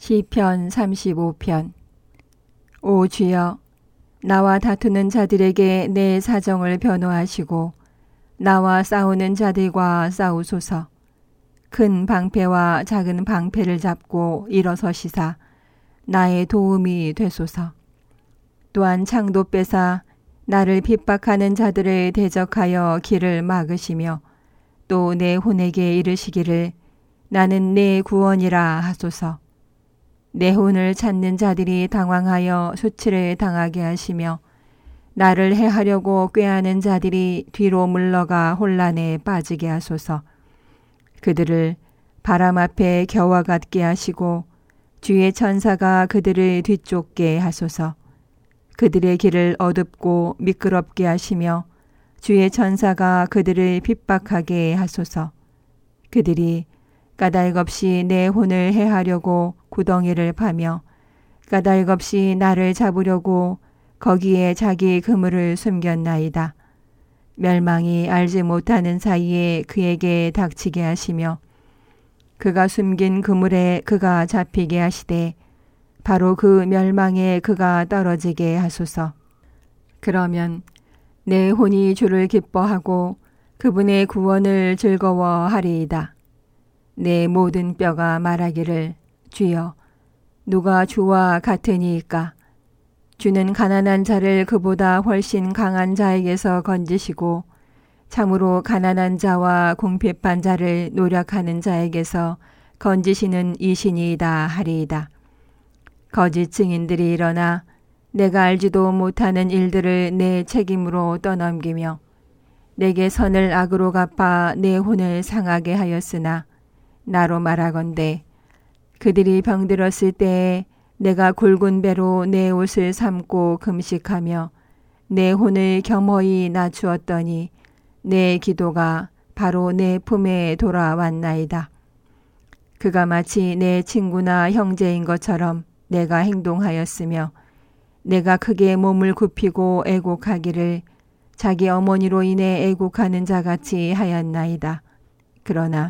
시편 35편. 오 주여, 나와 다투는 자들에게 내 사정을 변호하시고 나와 싸우는 자들과 싸우소서. 큰 방패와 작은 방패를 잡고 일어서시사 나의 도움이 되소서. 또한 창도 빼사 나를 핍박하는 자들을 대적하여 길을 막으시며 또 내 혼에게 이르시기를 나는 내 구원이라 하소서. 내 혼을 찾는 자들이 당황하여 수치를 당하게 하시며 나를 해하려고 꾀하는 자들이 뒤로 물러가 혼란에 빠지게 하소서. 그들을 바람 앞에 겨와 같게 하시고 주의 천사가 그들을 뒤쫓게 하소서. 그들의 길을 어둡고 미끄럽게 하시며 주의 천사가 그들을 핍박하게 하소서. 그들이 까닭없이 내 혼을 해하려고 구덩이를 파며 까닭없이 나를 잡으려고 거기에 자기 그물을 숨겼나이다. 멸망이 알지 못하는 사이에 그에게 닥치게 하시며 그가 숨긴 그물에 그가 잡히게 하시되 바로 그 멸망에 그가 떨어지게 하소서. 그러면 내 혼이 주를 기뻐하고 그분의 구원을 즐거워하리이다. 내 모든 뼈가 말하기를 주여, 누가 주와 같으니이까? 주는 가난한 자를 그보다 훨씬 강한 자에게서 건지시고 참으로 가난한 자와 궁핍한 자를 노력하는 자에게서 건지시는 이신이다 하리이다. 거짓 증인들이 일어나 내가 알지도 못하는 일들을 내 책임으로 떠넘기며 내게 선을 악으로 갚아 내 혼을 상하게 하였으나 나로 말하건대 그들이 병들었을 때에 내가 굵은 배로 내 옷을 삼고 금식하며 내 혼을 겸허히 낮추었더니 내 기도가 바로 내 품에 돌아왔나이다. 그가 마치 내 친구나 형제인 것처럼 내가 행동하였으며 내가 크게 몸을 굽히고 애곡하기를 자기 어머니로 인해 애곡하는 자같이 하였나이다. 그러나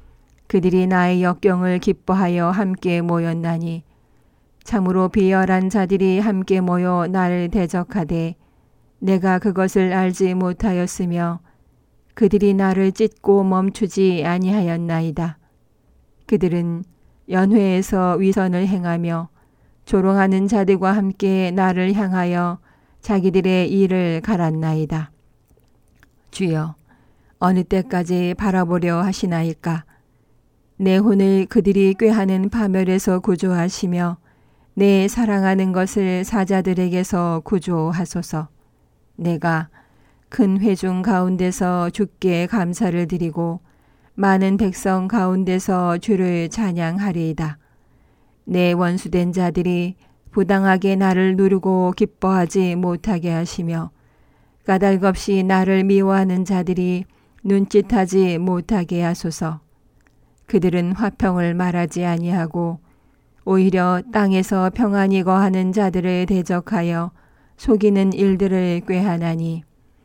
그들이 나의 역경을 기뻐하여 함께 모였나니 참으로 비열한 자들이 함께 모여 나를 대적하되 내가 그것을 알지 못하였으며 그들이 나를 찢고 멈추지 아니하였나이다. 그들은 연회에서 위선을 행하며 조롱하는 자들과 함께 나를 향하여 자기들의 일을 갈았나이다. 주여, 어느 때까지 바라보려 하시나이까? 내 혼을 그들이 꾀하는 파멸에서 구조하시며 내 사랑하는 것을 사자들에게서 구조하소서. 내가 큰 회중 가운데서 주께 감사를 드리고 많은 백성 가운데서 주를 찬양하리이다. 내 원수된 자들이 부당하게 나를 누르고 기뻐하지 못하게 하시며 까닭없이 나를 미워하는 자들이 눈짓하지 못하게 하소서. 그들은 화평을 말하지 아니하고 오히려 땅에서 평안히 거하는 자들을 대적하여 속이는 일들을 꾀하나니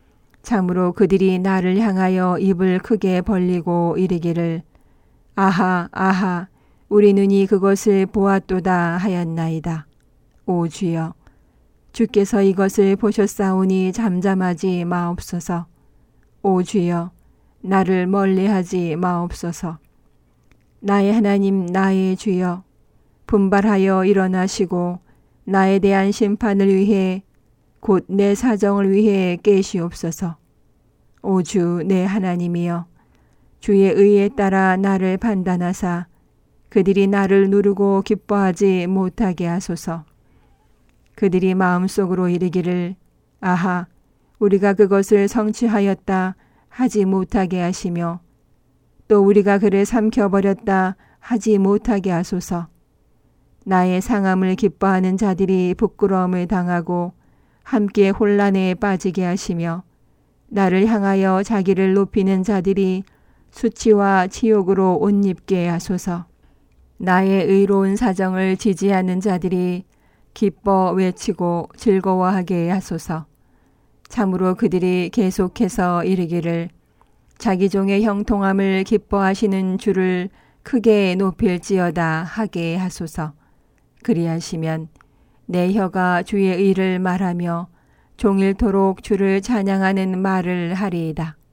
참으로 그들이 나를 향하여 입을 크게 벌리고 이르기를 아하 아하 우리 눈이 그것을 보았도다 하였나이다. 오 주여, 주께서 이것을 보셨사오니 잠잠하지 마옵소서. 오 주여, 나를 멀리하지 마옵소서. 나의 하나님 나의 주여, 분발하여 일어나시고 나에 대한 심판을 위해 곧 내 사정을 위해 깨시옵소서. 오 주 내 하나님이여, 주의 의에 따라 나를 판단하사 그들이 나를 누르고 기뻐하지 못하게 하소서. 그들이 마음속으로 이르기를 아하 우리가 그것을 성취하였다 하지 못하게 하시며 또 우리가 그를 삼켜버렸다 하지 못하게 하소서. 나의 상함을 기뻐하는 자들이 부끄러움을 당하고 함께 혼란에 빠지게 하시며 나를 향하여 자기를 높이는 자들이 수치와 치욕으로 옷 입게 하소서. 나의 의로운 사정을 지지하는 자들이 기뻐 외치고 즐거워하게 하소서. 참으로 그들이 계속해서 이르기를 자기 종의 형통함을 기뻐하시는 주를 크게 높일지어다 하게 하소서. 그리하시면 내 혀가 주의 의를 말하며 종일토록 주를 찬양하는 말을 하리이다.